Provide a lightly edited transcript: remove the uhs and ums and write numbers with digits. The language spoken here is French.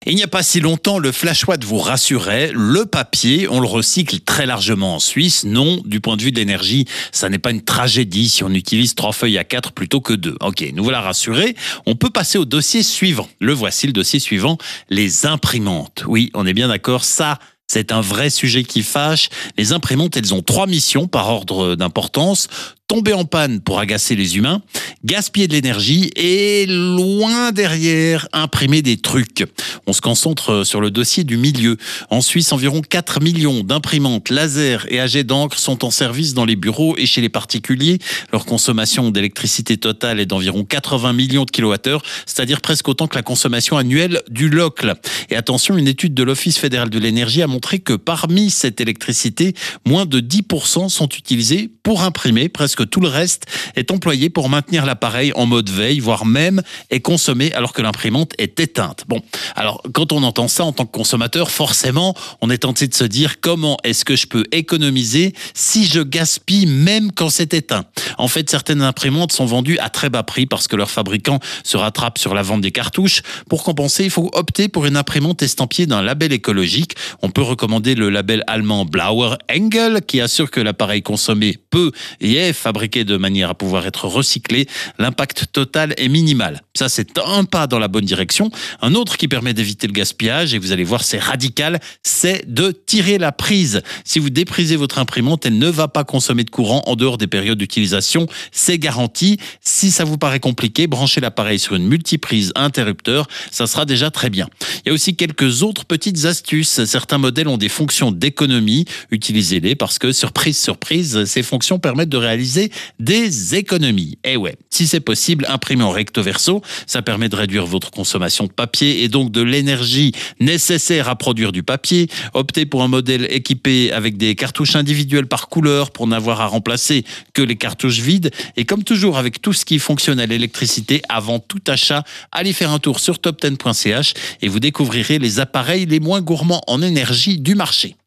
Il n'y a pas si longtemps, le Flash-Watt vous rassurait, le papier, on le recycle très largement en Suisse. Non, du point de vue de l'énergie, ça n'est pas une tragédie si on utilise 3 feuilles A4 plutôt que 2. Ok, nous voilà rassurés. On peut passer au dossier suivant. Le voici, le dossier suivant, les imprimantes. Oui, on est bien d'accord, ça, c'est un vrai sujet qui fâche. Les imprimantes, elles ont 3 missions par ordre d'importance. Tomber en panne pour agacer les humains, gaspiller de l'énergie et, loin derrière, imprimer des trucs. On se concentre sur le dossier du milieu. En Suisse, environ 4 millions d'imprimantes laser et à jet d'encre sont en service dans les bureaux et chez les particuliers. Leur consommation d'électricité totale est d'environ 80 millions de kilowattheures, c'est-à-dire presque autant que la consommation annuelle du local. Et attention, une étude de l'Office fédéral de l'énergie a montré que parmi cette électricité, moins de 10% sont utilisés pour imprimer. Presque tout le reste est employé pour maintenir l'appareil en mode veille, voire même est consommé alors que l'imprimante est éteinte. Bon, alors quand on entend ça en tant que consommateur, forcément, on est tenté de se dire comment est-ce que je peux économiser si je gaspille même quand c'est éteint. En fait, certaines imprimantes sont vendues à très bas prix parce que leur fabricant se rattrape sur la vente des cartouches. Pour compenser, il faut opter pour une imprimante estampillée d'un label écologique. On peut recommander le label allemand Blauer Engel qui assure que l'appareil consommé peut et est fabriqué de manière à pouvoir être recyclé. L'impact total est minimal. Ça, c'est un pas dans la bonne direction. Un autre qui permet d'éviter le gaspillage, et vous allez voir, c'est radical, c'est de tirer la prise. Si vous déprisez votre imprimante, elle ne va pas consommer de courant en dehors des périodes d'utilisation. C'est garanti. Si ça vous paraît compliqué, branchez l'appareil sur une multiprise interrupteur. Ça sera déjà très bien. Il y a aussi quelques autres petites astuces. Certains modèles ont des fonctions d'économie. Utilisez-les parce que, surprise, surprise, ces fonctions permettent de réaliser des économies. Et ouais, si c'est possible, imprimez en recto verso. Ça permet de réduire votre consommation de papier et donc de l'énergie nécessaire à produire du papier. Optez pour un modèle équipé avec des cartouches individuelles par couleur pour n'avoir à remplacer que les cartouches vides. Et comme toujours avec tout ce qui fonctionne à l'électricité, avant tout achat, allez faire un tour sur top10.ch et vous découvrirez les appareils les moins gourmands en énergie du marché.